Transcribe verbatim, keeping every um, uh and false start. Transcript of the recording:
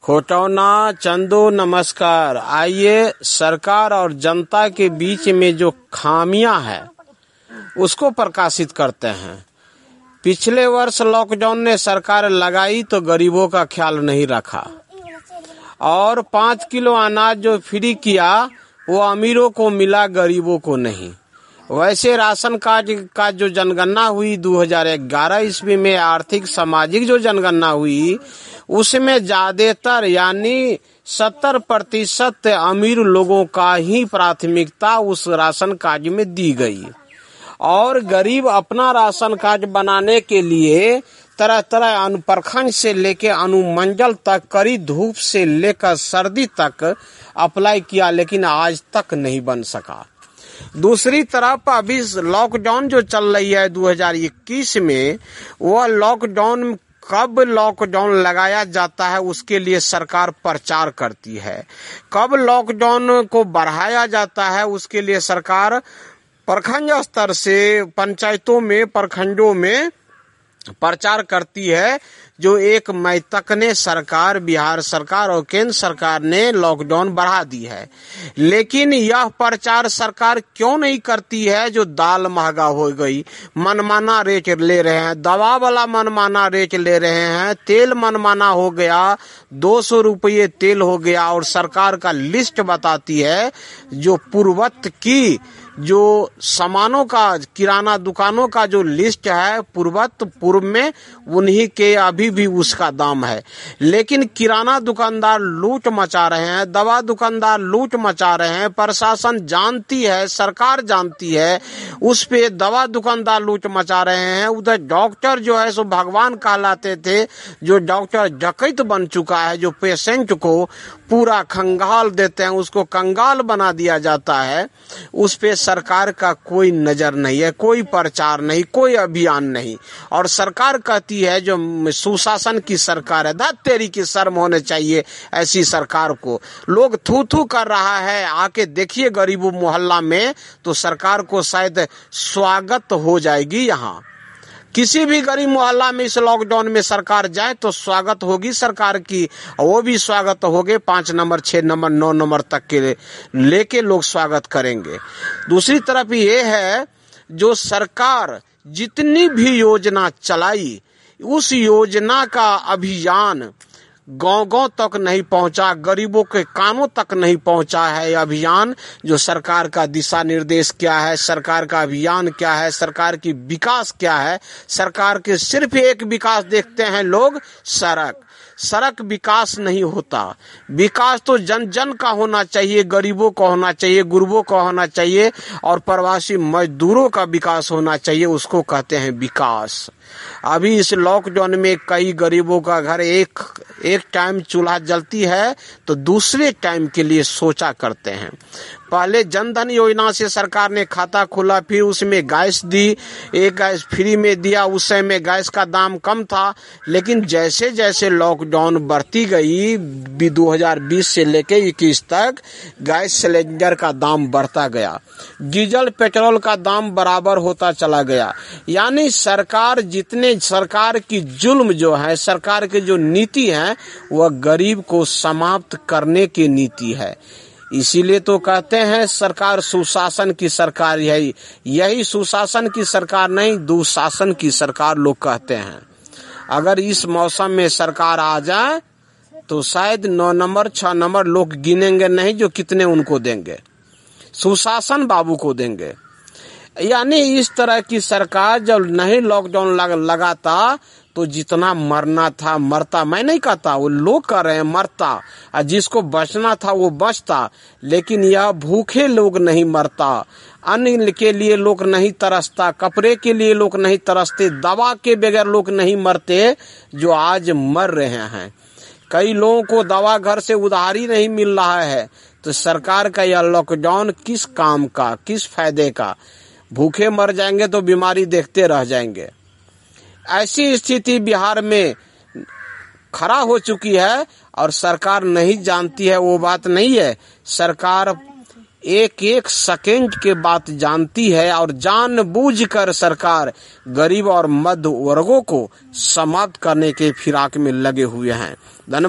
खोटौना चंदो नमस्कार। आइए सरकार और जनता के बीच में जो खामियां है उसको प्रकाशित करते हैं। पिछले वर्ष लॉकडाउन ने सरकार लगाई तो गरीबों का ख्याल नहीं रखा और पाँच किलो अनाज जो फ्री किया वो अमीरों को मिला, गरीबों को नहीं। वैसे राशन कार्ड का जो जनगणना हुई दो हज़ार ग्यारह ईस्वी में, आर्थिक सामाजिक जो जनगणना हुई उसमें ज्यादातर यानी सत्तर प्रतिशत अमीर लोगों का ही प्राथमिकता उस राशन कार्ड में दी गई और गरीब अपना राशन कार्ड बनाने के लिए तरह तरह अनुप्रखंड से लेकर अनुमंडल तक, कड़ी धूप से लेकर सर्दी तक अप्लाई किया, लेकिन आज तक नहीं बन सका। दूसरी तरफ अभी लॉकडाउन जो चल रही है दो हज़ार इक्कीस में, वह लॉकडाउन कब लॉकडाउन लगाया जाता है उसके लिए सरकार प्रचार करती है। कब लॉकडाउन को बढ़ाया जाता है उसके लिए सरकार प्रखंड स्तर से पंचायतों में, प्रखंडों में प्रचार करती है। जो एक मई तक ने सरकार, बिहार सरकार और केंद्र सरकार ने लॉकडाउन बढ़ा दी है, लेकिन यह प्रचार सरकार क्यों नहीं करती है? जो दाल महंगा हो गई, मनमाना रेट ले रहे हैं, दवा वाला मनमाना रेट ले रहे हैं, तेल मनमाना हो गया, दो सौ रुपये तेल हो गया और सरकार का लिस्ट बताती है जो पूर्वत की जो सामानों का, किराना दुकानों का जो लिस्ट है पूर्वत पूर्व में, उन्हीं के अभी भी उसका दाम है। लेकिन किराना दुकानदार लूट मचा रहे हैं, दवा दुकानदार लूट मचा रहे हैं, प्रशासन जानती है, सरकार जानती है, उस पे दवा दुकानदार लूट मचा रहे हैं। उधर डॉक्टर जो है सो भगवान कहलाते थे, जो डॉक्टर डकैत बन चुका है, जो पेशेंट को पूरा खंगाल देते हैं, उसको कंगाल बना दिया जाता है। उस पे सरकार का कोई नजर नहीं है, कोई प्रचार नहीं, कोई अभियान नहीं। और सरकार कहती है जो सुशासन की सरकार है। धत तेरी की शर्म होने चाहिए ऐसी सरकार को। लोग थू थू कर रहा है, आके देखिए गरीबों मोहल्ला में, तो सरकार को शायद स्वागत हो जाएगी। यहाँ किसी भी गरीब मोहल्ला में इस लॉकडाउन में सरकार जाए तो स्वागत होगी सरकार की, वो भी स्वागत होगे पांच नंबर, छह नंबर, नौ नंबर तक के लेके लोग स्वागत करेंगे। दूसरी तरफ ये है जो सरकार जितनी भी योजना चलाई, उस योजना का अभियान गांव-गांव तक नहीं पहुंचा, गरीबों के कानों तक नहीं पहुंचा है। अभियान जो सरकार का दिशा निर्देश क्या है, सरकार का अभियान क्या है, सरकार की विकास क्या है। सरकार के सिर्फ एक विकास देखते हैं लोग, सड़क सड़क विकास नहीं होता। विकास तो जन जन का होना चाहिए, गरीबों का होना चाहिए, गुरबों का होना चाहिए और प्रवासी मजदूरों का विकास होना चाहिए, उसको कहते हैं विकास। अभी इस लॉकडाउन में कई गरीबों का घर एक एक टाइम चूल्हा जलती है तो दूसरे टाइम के लिए सोचा करते हैं। पहले जनधन योजना से सरकार ने खाता खोला, फिर उसमें गैस दी, एक गैस फ्री में दिया। उस समय में गैस का दाम कम था, लेकिन जैसे जैसे लॉकडाउन बढ़ती गई दो हज़ार बीस से लेकर इक्कीस तक गैस सिलेंडर का दाम बढ़ता गया, डीजल पेट्रोल का दाम बराबर होता चला गया। यानी सरकार जितने सरकार की जुल्म जो है, सरकार की जो नीति है वह गरीब को समाप्त करने की नीति है। इसीलिए तो कहते हैं सरकार सुशासन की सरकार। यही यही सुशासन की सरकार नहीं, दुशासन की सरकार लोग कहते हैं। अगर इस मौसम में सरकार आ जाए तो शायद नौ नंबर, छह नंबर लोग गिनेंगे नहीं जो कितने उनको देंगे, सुशासन बाबू को देंगे। यानी इस तरह की सरकार जब नहीं लॉकडाउन लग, लगाता तो जितना मरना था मरता। मैं नहीं कहता, वो लोग कह रहे हैं मरता, और जिसको बचना था वो बचता। लेकिन यह भूखे लोग नहीं मरता, अन्न के लिए लोग नहीं तरसता, कपड़े के लिए लोग नहीं तरसते, दवा के बगैर लोग नहीं मरते जो आज मर रहे हैं। कई लोगों को दवा घर से उधारी नहीं मिल रहा है, तो सरकार का यह लॉकडाउन किस काम का, किस फायदे का? भूखे मर जाएंगे तो बीमारी देखते रह जाएंगे। ऐसी स्थिति बिहार में खड़ा हो चुकी है और सरकार नहीं जानती है, वो बात नहीं है। सरकार एक एक सेकंड के बात जानती है और जानबूझकर सरकार गरीब और मध्य वर्गों को समाप्त करने के फिराक में लगे हुए हैं। धन्यवाद।